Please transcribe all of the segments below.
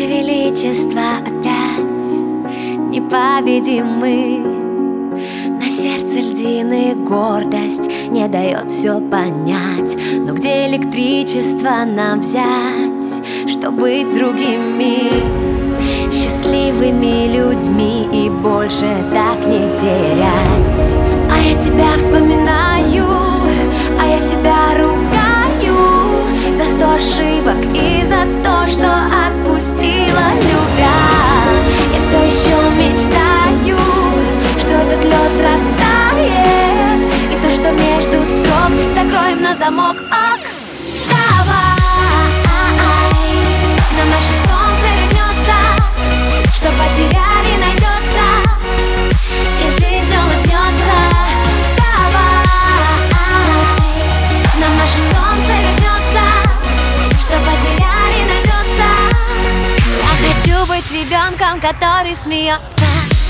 величество опять непобедимы. На сердце льдины гордость не дает все понять. Но где электричество нам взять, чтобы быть с другими счастливыми людьми и больше так не терять? А я тебя вспоминаю, а я себя ругаю за 100 ошибок и за то, что отпустила, любя. Я все еще мечтаю, что этот лед растает, и то, что между строк закроем на замок. Ок, давай, на наше солнце вернется, что потеряли, найдется, и жизнь улыбнется. Давай, на наше солнце вернется, что потеряли, найдется. Я хочу быть ребенком, который смеется.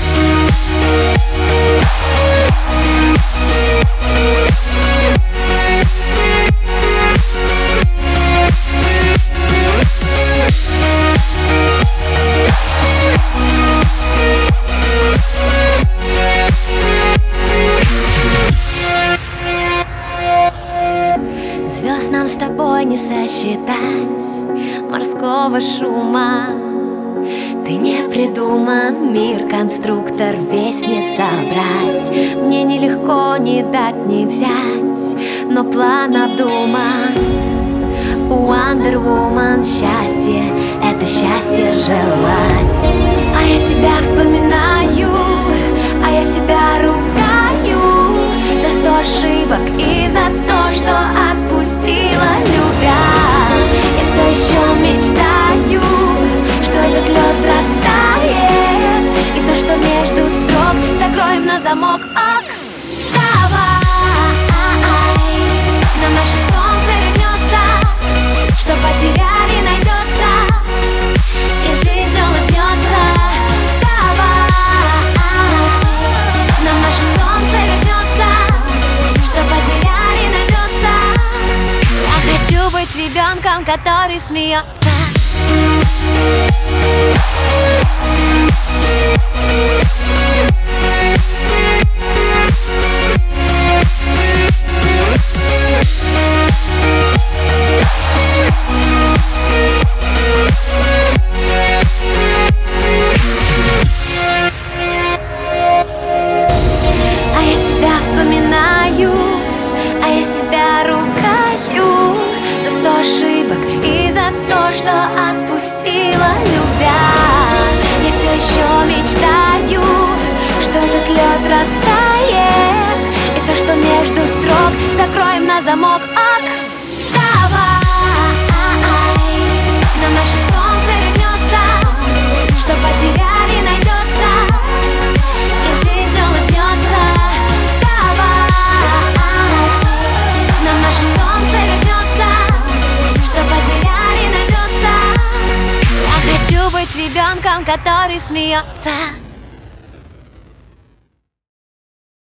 Звезд нам с тобой не сосчитать, морского шума. Ты не придуман, мир, конструктор весь не собрать. Мне нелегко ни дать, ни взять, но план обдуман. У Wonder Woman счастье — это счастье желать. А я тебя вспоминаю, а я себя ругаю за 100 ошибок и за то, что отпустила, любя. Я все еще мечтаю, что этот лед растает, и то, что между строк закроем на замок. Ок, давай, на наше солнце вернется, что потеряли, найдется, и жизнь улыбнется. Давай, на наше солнце вернется, что потеряли, найдется. Я хочу быть ребенком, который смеется. А я тебя вспоминаю, а я себя ругаю за 100 ошибок и за то, что отпустила, любя. Я все еще мечтаю, что этот лед растает, и то, что между строк закроем на замок. Ок, давай, на наше солнце вернется, что потеряли, найдется, и жизнь улыбнется. Давай, на наше солнце вернется, что потеряли, найдется. Я хочу быть ребенком, который смеется.